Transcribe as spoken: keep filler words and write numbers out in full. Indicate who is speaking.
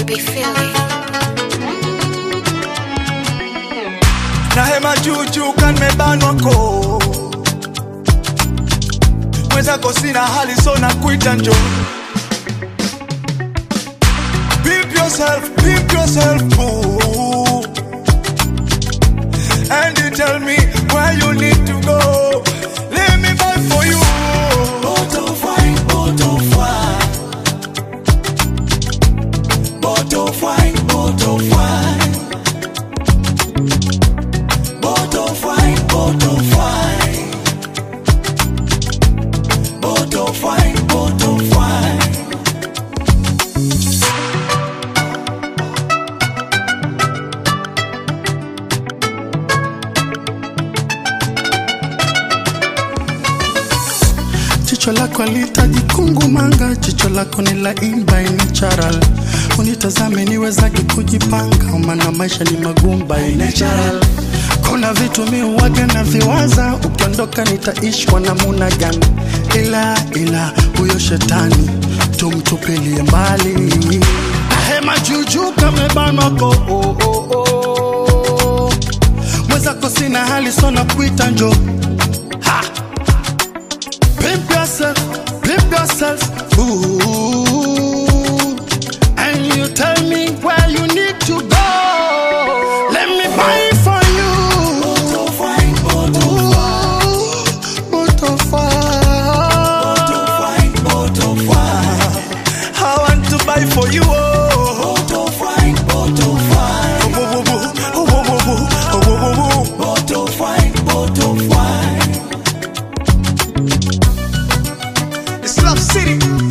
Speaker 1: be feeling.
Speaker 2: Na hema juju kan mebanwa ko mweza kosina hali so na kuita njo. Pimp yourself, pimp yourself, boo. And you tell me where you need to go. Let me buy for you. Bottle fine, bottle fine. Bottle fine, bottle fine. Bottle fine, bottle fine. Bottle fine, bottle fine.
Speaker 3: Jicho lako litaji kungumanga, jicho lako ni laini by natural. Unitazame niwezake kujipanga, maana maisha ni magumu by natural. Kuna vitu mi huwaga na viwaza, ukiondoka nitaishwa na muna gani. Ila ila huyo shetani tumtupilie mbali. Hema juju kamebanwa ko oh, oh, oh. Mwezako sina hali so na kuita njo. Ha! Pimp yourself, pimp yourself, ooh. And you tell me where you need to go. Let me buy it for you.
Speaker 2: Bottle fine, bottle fine.
Speaker 3: Bottle fine.
Speaker 2: Bottle fine, bottle fine. I want to buy for you. Oh. Bottle fine, bottle fine. Oh, oh, oh, oh, oh, oh, oh, oh, oh, oh. Bottle fine, bottle fine. It's Love City.